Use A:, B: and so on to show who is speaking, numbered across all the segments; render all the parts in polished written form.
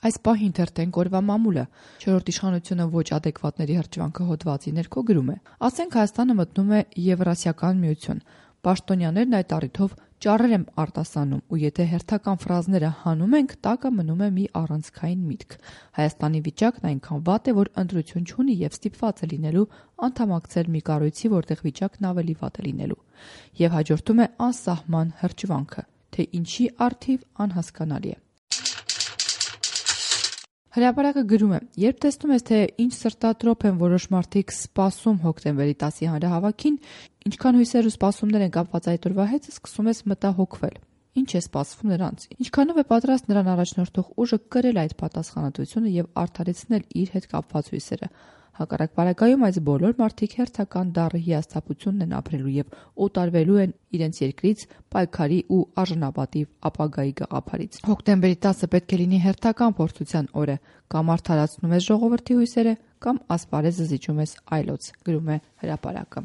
A: Այս պահին թերթենք օրվա մամուլը։ Չորրորդ իշխանությունը ոչ ադեկվատների հրճվանքը հոդվածի ներքո գրում է. ասենք Հայաստանը մտնում է Եվրասիական միություն։ Պաշտոնյաներն այդ առիթով ճառեր են արտասանում, ու եթե հերթական ֆրազները հանում ենք, տակը մնում է մի առանցքային միտք։ Հայաստանի վիճակն այնքան վատ է, որ ընտրություն չունի եւ ստիպված է լինելու անդամակցել մի կառույցի, որտեղ վիճակն ավելի վատ է լինելու։ Եվ հաջորդում է անսահման հրճվանքը, թե ինչի առթիվ անհասկանալի է։ Հրապարակը գրում է. երբ տեսնում ես, թե ինչ սրտատրոփ են որոշ մարդիկ սպասում հոկտեմբերի 10-ի հանրահավաքին, ինչքան հույսեր ու սպասումներ են կապված այդ օրվա հետ, սկսում ես մտահոգվել։ Ինչ է սպասվում նրանց։ Ինչքանով է պատրաստ նրան առաջնորդող ուժը կրել այդ պատասխանատվությունը եւ արդարացնել իր հետ կապված հույսերը։ Հակառակ պարագայում այս բոլոր մարդիկ հերթական դառը հիասթափությունն են ապրելու եւ օտարվելու են իրենց երկրից, պայքարի ու արժանապատիվ ապագայի գաղափարից։ Հոկտեմբերի 10-ը պետք է լինի հերթական փորձության օրը, կամ արդարացնում ես ժողովրդի հույսերը, կամ ասպարեզը զիջում ես այլոց, գրում է հրապարակը։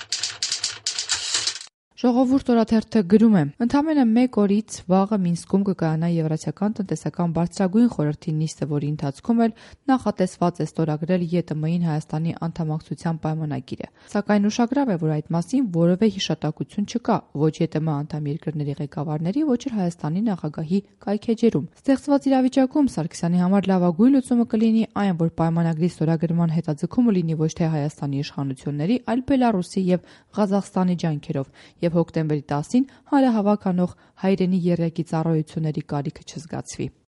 A: Ժողովուրդ օրաթերթը գրում է. ընդամենը մեկ օրից վաղը Մինսկում կկայանա Եվրասիական տնտեսական բարձրագույն խորհրդի նիստը, որի ընթացքում էլ նախատեսված է ստորագրել ԵՏՄ-ին Հայաստանի անդամակցության պայմանագիրը։ Սակայն ուշագրավ է, որ այդ մասին որևէ հիշատակություն չկա ոչ ԵՏՄ անդամ երկրների ղեկավարների, ոչ էլ Հայաստանի նախագահի կայքէջերում։ Ստեղծված իրավիճակում Սարգսյանի համար լավագույն լուծումը կլինի այն, որ պայմանագրի ստորագրման հետաձգումը լինի ոչ թե Հայաստանի իշխանությունների, այլ Բելառուսի եւ Ղազախստանի ջանքերով, եւ հոկտեմբերի 10-ին հանրահավաք անող հայրենի եռյակի ծառայությունների կարիքը չզգացվի։